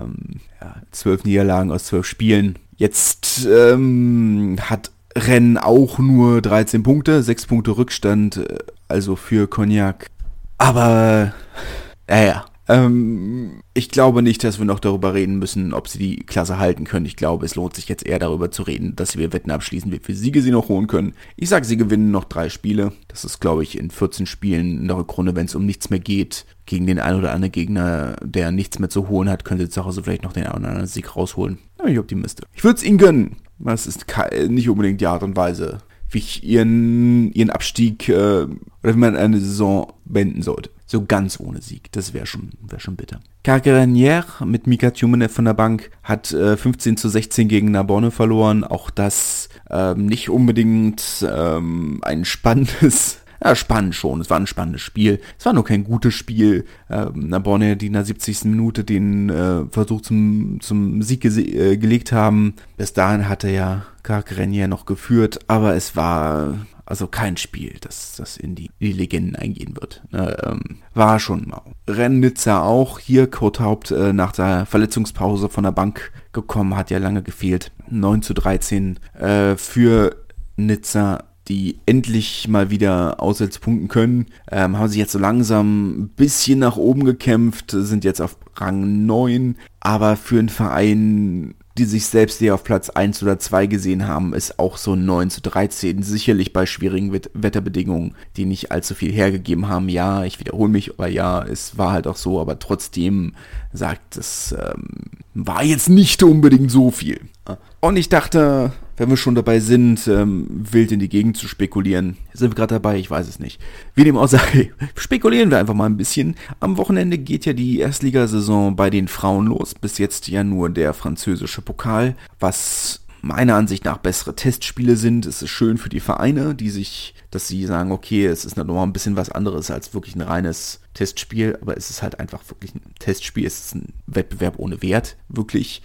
12 Niederlagen aus 12 Spielen. Jetzt hat Rennes auch nur 13 Punkte, 6 Punkte Rückstand, also für Cognac. Aber Ich glaube nicht, dass wir noch darüber reden müssen, ob sie die Klasse halten können. Ich glaube, es lohnt sich jetzt eher darüber zu reden, dass wir Wetten abschließen, wie viele Siege sie noch holen können. Ich sage, sie gewinnen noch 3 Spiele. Das ist, glaube ich, in 14 Spielen in der Rückrunde, wenn es um nichts mehr geht. Gegen den einen oder anderen Gegner, der nichts mehr zu holen hat, können sie zu Hause vielleicht noch den einen oder anderen Sieg rausholen. Da bin ich Optimist. Ich würde es ihnen gönnen. Das ist nicht unbedingt die Art und Weise, wie ich ihren Abstieg oder wie man eine Saison beenden sollte. So ganz ohne Sieg, das wäre schon bitter. Carcaragnères mit Mika Tjumenev von der Bank hat 15:16 gegen Narbonne verloren. Auch das nicht unbedingt ein spannendes... Ja, spannend schon. Es war ein spannendes Spiel. Es war nur kein gutes Spiel. Narbonne, die in der 70. Minute den Versuch zum Sieg gelegt haben. Bis dahin hatte ja Carcaragnères noch geführt, aber es war also kein Spiel, das in die Legenden eingehen wird. War schon mau. Rennes-Nizza auch. Hier Kurt Haupt nach der Verletzungspause von der Bank gekommen, hat ja lange gefehlt. 9:13 für Nizza, die endlich mal wieder auswärts punkten können, haben sich jetzt so langsam ein bisschen nach oben gekämpft, sind jetzt auf Rang 9, aber für einen Verein, die sich selbst eher auf Platz 1 oder 2 gesehen haben, ist auch so 9:13, sicherlich bei schwierigen Wetterbedingungen, die nicht allzu viel hergegeben haben. Ja, ich wiederhole mich, aber ja, es war halt auch so, aber trotzdem sagt es, war jetzt nicht unbedingt so viel. Und ich dachte, wenn wir schon dabei sind, wild in die Gegend zu spekulieren, sind wir gerade dabei, ich weiß es nicht. Wie dem auch sei, spekulieren wir einfach mal ein bisschen. Am Wochenende geht ja die Erstligasaison bei den Frauen los, bis jetzt ja nur der französische Pokal, was meiner Ansicht nach bessere Testspiele sind. Es ist schön für die Vereine, dass sie sagen, okay, es ist nochmal ein bisschen was anderes als wirklich ein reines Testspiel, aber es ist halt einfach wirklich ein Testspiel, es ist ein Wettbewerb ohne Wert, wirklich.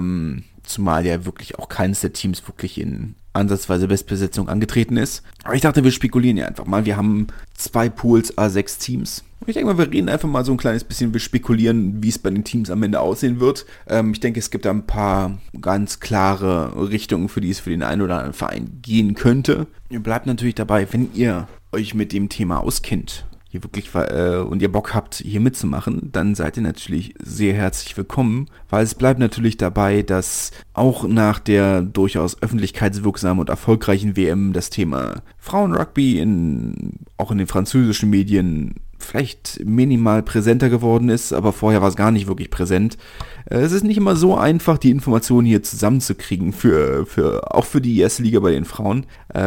Zumal ja wirklich auch keines der Teams wirklich in ansatzweise Bestbesetzung angetreten ist. Aber ich dachte, wir spekulieren ja einfach mal. Wir haben 2 Pools, A6 Teams. Und ich denke mal, wir reden einfach mal so ein kleines bisschen, wir spekulieren, wie es bei den Teams am Ende aussehen wird. Ich denke, es gibt da ein paar ganz klare Richtungen, für die es für den einen oder anderen Verein gehen könnte. Ihr bleibt natürlich dabei, wenn ihr euch mit dem Thema auskennt, hier wirklich und ihr Bock habt, hier mitzumachen, dann seid ihr natürlich sehr herzlich willkommen, weil es bleibt natürlich dabei, dass auch nach der durchaus öffentlichkeitswirksamen und erfolgreichen WM das Thema Frauenrugby auch in den französischen Medien vielleicht minimal präsenter geworden ist, aber vorher war es gar nicht wirklich präsent. Es ist nicht immer so einfach, die Informationen hier zusammenzukriegen, auch für die erste Liga bei den Frauen.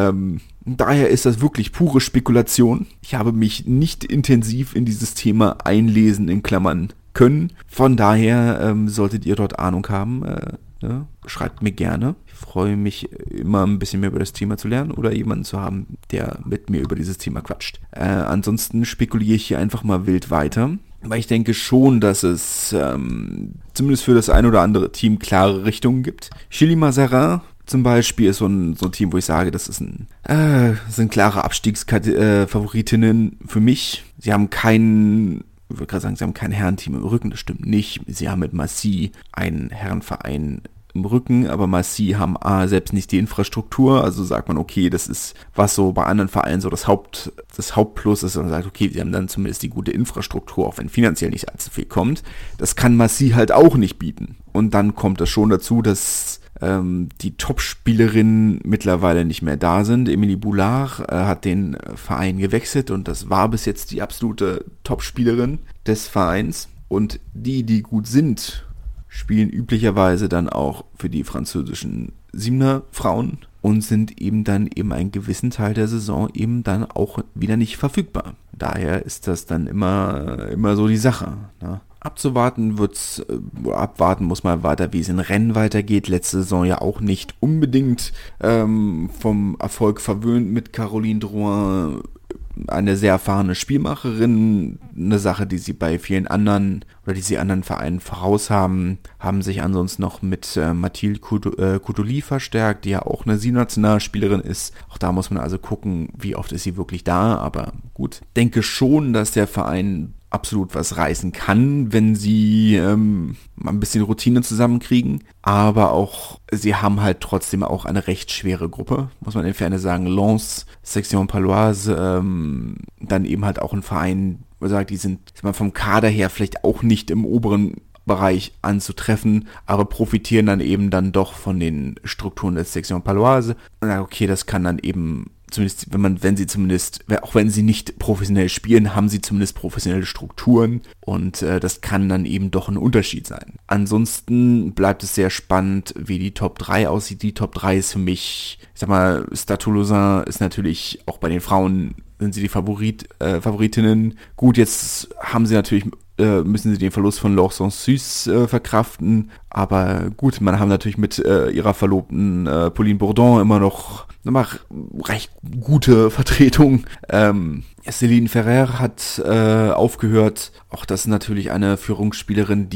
Daher ist das wirklich pure Spekulation. Ich habe mich nicht intensiv in dieses Thema einlesen, in Klammern, können. Von daher solltet ihr dort Ahnung haben, schreibt mir gerne. Ich freue mich immer ein bisschen mehr über das Thema zu lernen oder jemanden zu haben, der mit mir über dieses Thema quatscht. Ansonsten spekuliere ich hier einfach mal wild weiter, weil ich denke schon, dass es zumindest für das ein oder andere Team klare Richtungen gibt. Chili Mazarin zum Beispiel ist so ein Team, wo ich sage, das sind klare Abstiegsfavoritinnen für mich. Sie haben kein Herrenteam im Rücken, das stimmt nicht. Sie haben mit Massy einen Herrenverein im Rücken, aber Massy haben selbst nicht die Infrastruktur, also sagt man, okay, das ist, was so bei anderen Vereinen so das Hauptplus ist, und man sagt, okay, sie haben dann zumindest die gute Infrastruktur, auch wenn finanziell nicht allzu viel kommt. Das kann Massy halt auch nicht bieten. Und dann kommt es schon dazu, dass die Top-Spielerinnen mittlerweile nicht mehr da sind. Emilie Boulard hat den Verein gewechselt und das war bis jetzt die absolute Top-Spielerin des Vereins. Und die gut sind, spielen üblicherweise dann auch für die französischen Siebener Frauen und sind eben dann einen gewissen Teil der Saison eben dann auch wieder nicht verfügbar. Daher ist das dann immer so die Sache, ne? Abwarten muss man weiter, wie es in Rennes weitergeht. Letzte Saison ja auch nicht unbedingt vom Erfolg verwöhnt mit Caroline Drouin, eine sehr erfahrene Spielmacherin, eine Sache, die sie bei vielen anderen oder die sie anderen Vereinen voraus haben sich ansonsten noch mit Mathilde Coutoli verstärkt, die ja auch eine Nationalspielerin ist. Auch da muss man also gucken, wie oft ist sie wirklich da, aber gut. Denke schon, dass der Verein absolut was reißen kann, wenn sie mal ein bisschen Routine zusammenkriegen, aber auch, sie haben halt trotzdem auch eine recht schwere Gruppe, muss man in Fairness sagen. Lens, Section Paloise, dann eben halt auch ein Verein, man sagt, die sind vom Kader her vielleicht auch nicht im oberen Bereich anzutreffen, aber profitieren dann eben dann doch von den Strukturen der Section Paloise. Und dann, okay, das kann dann eben, zumindest auch wenn sie nicht professionell spielen, haben sie zumindest professionelle Strukturen und das kann dann eben doch ein Unterschied sein. Ansonsten bleibt es sehr spannend, wie die Top 3 aussieht. Die Top 3 ist für mich, ich sag mal, Stade Toulousain ist natürlich auch bei den Frauen, sind sie die Favoritinnen. Gut, jetzt haben sie natürlich müssen sie den Verlust von Laure Sansus verkraften, aber gut, man haben natürlich mit ihrer Verlobten Pauline Bourdon immer noch recht gute Vertretung. Céline Ferrer hat aufgehört, auch das ist natürlich eine Führungsspielerin,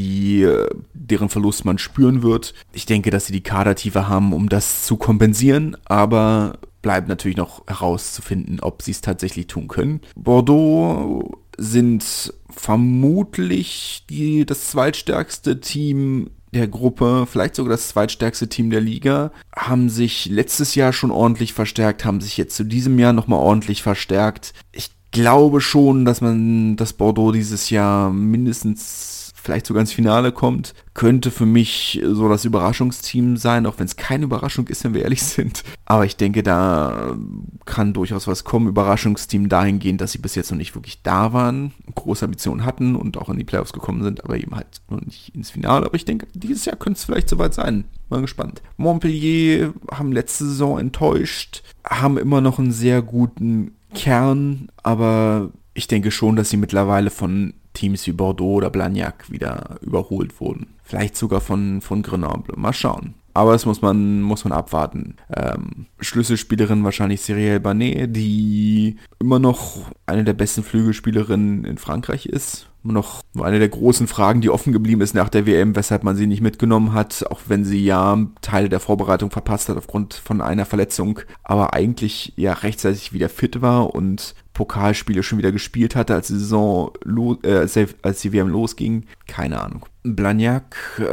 deren Verlust man spüren wird. Ich denke, dass sie die Kadertiefe haben, um das zu kompensieren, aber bleibt natürlich noch herauszufinden, ob sie es tatsächlich tun können. Bordeaux sind vermutlich das zweitstärkste Team der Gruppe, vielleicht sogar das zweitstärkste Team der Liga, haben sich letztes Jahr schon ordentlich verstärkt, haben sich jetzt zu diesem Jahr nochmal ordentlich verstärkt. Ich glaube schon, dass Bordeaux dieses Jahr mindestens vielleicht sogar ins Finale kommt. Könnte für mich so das Überraschungsteam sein, auch wenn es keine Überraschung ist, wenn wir ehrlich sind. Aber ich denke, da kann durchaus was kommen. Überraschungsteam dahingehend, dass sie bis jetzt noch nicht wirklich da waren, große Ambitionen hatten und auch in die Playoffs gekommen sind, aber eben halt noch nicht ins Finale. Aber ich denke, dieses Jahr könnte es vielleicht soweit sein. Mal gespannt. Montpellier haben letzte Saison enttäuscht, haben immer noch einen sehr guten Kern, aber ich denke schon, dass sie mittlerweile von Teams wie Bordeaux oder Blagnac wieder überholt wurden. Vielleicht sogar von Grenoble. Mal schauen. Aber das muss man abwarten. Schlüsselspielerin wahrscheinlich Cyrielle Barnet, die immer noch eine der besten Flügelspielerinnen in Frankreich ist. Immer noch eine der großen Fragen, die offen geblieben ist nach der WM, weshalb man sie nicht mitgenommen hat, auch wenn sie ja Teile der Vorbereitung verpasst hat aufgrund von einer Verletzung, aber eigentlich ja rechtzeitig wieder fit war und Pokalspiele schon wieder gespielt hatte, als die als die WM losging. Keine Ahnung. Blagnac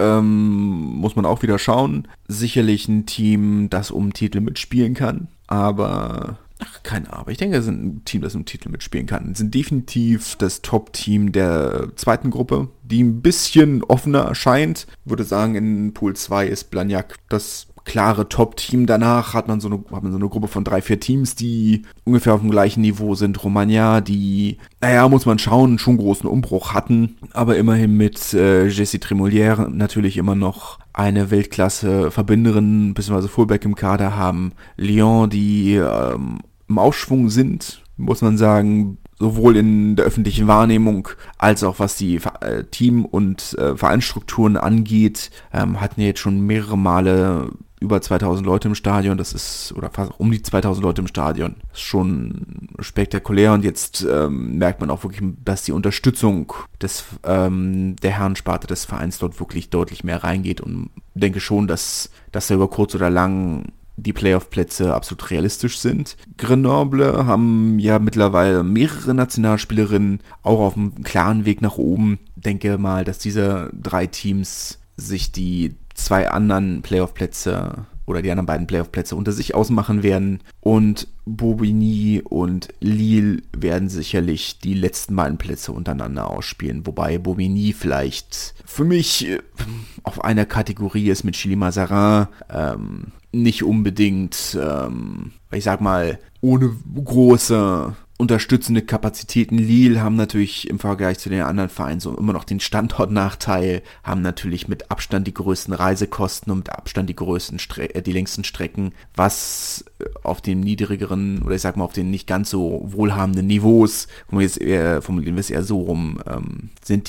muss man auch wieder schauen. Sicherlich ein Team, das um Titel mitspielen kann, aber keine Ahnung. Ich denke, es ist ein Team, das um Titel mitspielen kann. Sie sind definitiv das Top-Team der zweiten Gruppe, die ein bisschen offener erscheint. Ich würde sagen, in Pool 2 ist Blagnac das klare Top-Team. Danach hat man so eine Gruppe von 3-4 Teams, die ungefähr auf dem gleichen Niveau sind. Romagna, die, muss man schauen, schon großen Umbruch hatten, aber immerhin mit Jessie Tremolière natürlich immer noch eine Weltklasse-Verbinderin bzw. Fullback im Kader haben. Lyon, die im Aufschwung sind, muss man sagen, sowohl in der öffentlichen Wahrnehmung als auch was die Team- und Vereinsstrukturen angeht, hatten jetzt schon mehrere Male über 2000 Leute im Stadion, oder fast um die 2000 Leute im Stadion. Das ist schon spektakulär und jetzt merkt man auch wirklich, dass die Unterstützung der Herrensparte des Vereins dort wirklich deutlich mehr reingeht und denke schon, dass da über kurz oder lang die Playoff-Plätze absolut realistisch sind. Grenoble haben ja mittlerweile mehrere Nationalspielerinnen, auch auf einem klaren Weg nach oben. Denke mal, dass diese 3 Teams sich die 2 anderen Playoff-Plätze oder die anderen beiden Playoff-Plätze unter sich ausmachen werden. Und Bobigny und Lille werden sicherlich die letzten beiden Plätze untereinander ausspielen. Wobei Bobigny vielleicht für mich auf einer Kategorie ist mit Chili Mazarin. Nicht unbedingt, ich sag mal, ohne große unterstützende Kapazitäten. Lille haben natürlich im Vergleich zu den anderen Vereinen so immer noch den Standortnachteil, haben natürlich mit Abstand die größten Reisekosten und mit Abstand die längsten Strecken, was auf den niedrigeren oder ich sag mal auf den nicht ganz so wohlhabenden Niveaus, formulieren wir es eher so rum, ist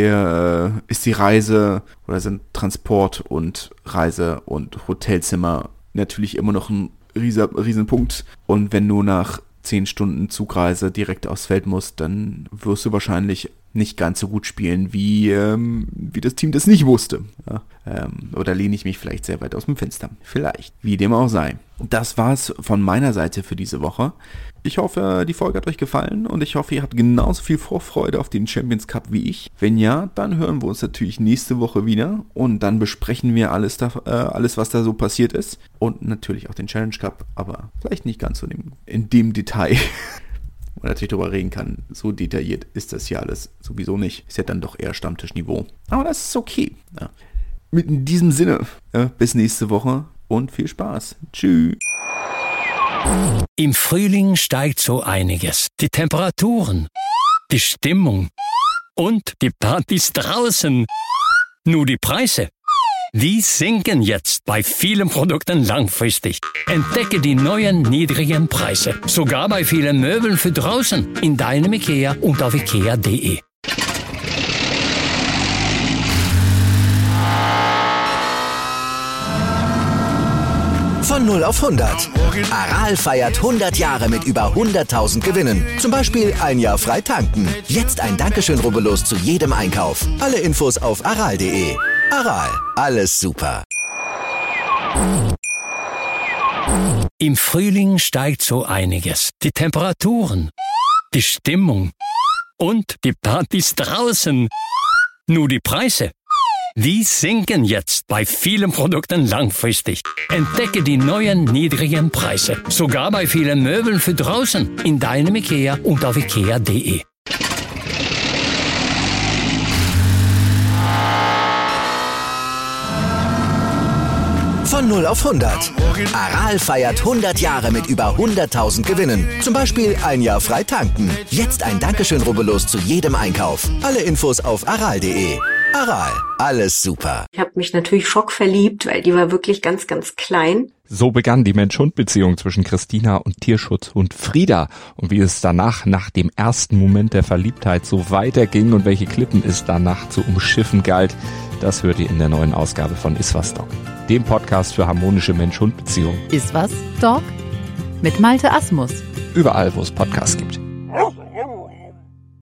die Reise oder sind Transport und Reise und Hotelzimmer natürlich immer noch ein riesen Punkt. Und wenn du nach 10 Stunden Zugreise direkt aufs Feld musst, dann wirst du wahrscheinlich nicht ganz so gut spielen, wie das Team das nicht wusste. Ja? Oder lehne ich mich vielleicht sehr weit aus dem Fenster. Vielleicht. Wie dem auch sei. Das war's von meiner Seite für diese Woche. Ich hoffe, die Folge hat euch gefallen und ich hoffe, ihr habt genauso viel Vorfreude auf den Champions Cup wie ich. Wenn ja, dann hören wir uns natürlich nächste Woche wieder und dann besprechen wir alles, was da so passiert ist und natürlich auch den Challenge Cup, aber vielleicht nicht ganz so in dem Detail. man natürlich darüber reden kann. So detailliert ist das hier alles sowieso nicht. Ist ja dann doch eher Stammtischniveau. Aber das ist okay. Ja. In diesem Sinne, bis nächste Woche und viel Spaß. Tschüss. Im Frühling steigt so einiges. Die Temperaturen, die Stimmung und die Partys draußen. Nur die Preise, die sinken jetzt bei vielen Produkten langfristig. Entdecke die neuen niedrigen Preise. Sogar bei vielen Möbeln für draußen. In deinem IKEA und auf IKEA.de. Von 0 auf 100. Aral feiert 100 Jahre mit über 100.000 Gewinnen. Zum Beispiel ein Jahr frei tanken. Jetzt ein Dankeschön, rubbellos zu jedem Einkauf. Alle Infos auf aral.de. Aral, alles super. Im Frühling steigt so einiges. Die Temperaturen, die Stimmung und die Partys draußen. Nur die Preise, die sinken jetzt bei vielen Produkten langfristig. Entdecke die neuen niedrigen Preise. Sogar bei vielen Möbeln für draußen. In deinem IKEA und auf IKEA.de. Von 0 auf 100. Aral feiert 100 Jahre mit über 100.000 Gewinnen. Zum Beispiel ein Jahr frei tanken. Jetzt ein Dankeschön, rubbellos zu jedem Einkauf. Alle Infos auf aral.de. Aral, alles super. Ich habe mich natürlich schockverliebt, weil die war wirklich ganz, ganz klein. So begann die Mensch-Hund-Beziehung zwischen Christina und Tierschutzhund Frieda. Und wie es danach, nach dem ersten Moment der Verliebtheit, so weiterging und welche Klippen es danach zu umschiffen galt, das hört ihr in der neuen Ausgabe von Iswas Dog, dem Podcast für harmonische Mensch-Hund-Beziehungen. Iswas Dog? Mit Malte Asmus. Überall, wo es Podcasts gibt.